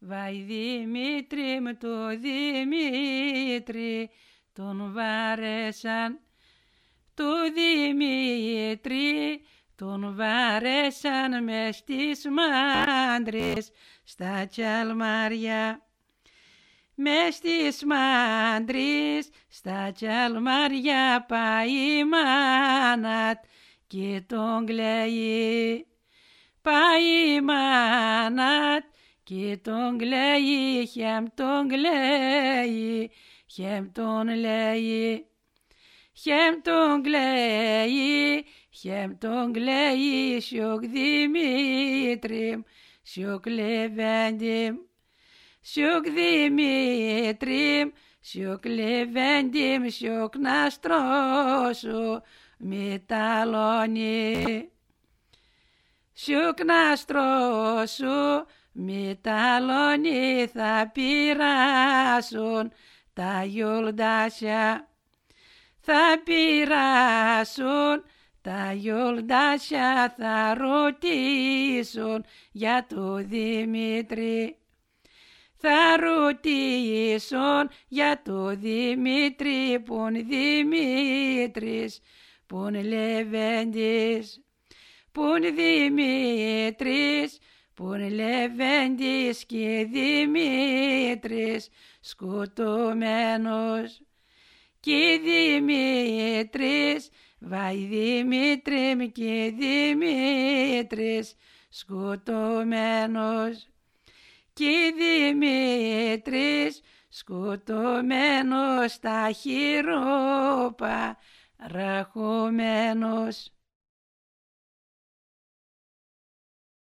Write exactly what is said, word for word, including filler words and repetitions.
Βαϊ Δημήτρη μου το Δημήτρη, τον βάρεσαν. Του Δημήτρη τον βάρεσαν μες στις μάντρες στα τσαλμάρια. Μες στις μάντρες στα τσαλμάρια πάει η μάνα και τον κλαίει. Πάει η μάνα και τον κλαίει, χεμ τον κλαίει, χεμ τον λέει. Χεμ τον κλαίει, χεμ τον κλαίει, σιωκ Δημήτρη, σιωκ Λεβέντη. Σιωκ Δημήτρη, σιωκ Λεβέντη, σιωκ να στρώσω με ταλόνι. Σιωκ να στρώσω με ταλόνι, θα πειράσουν τα γιολτάσια. Θα πειράσουν τα γιολτάσια, θα ρωτήσουν για το Δημήτρη. Θα ρωτήσουν για το Δημήτρη, πον Δημήτρης, πον Λεβέντης. Πον Δημήτρης, πον Λεβέντης και Δημήτρης σκοτωμένος. Και Δημήτρης, βαϊ Δημήτρη και Δημήτρης σκοτωμένος. Και Δημήτρης σκοτωμένος στα χειρόπα ραχωμένος.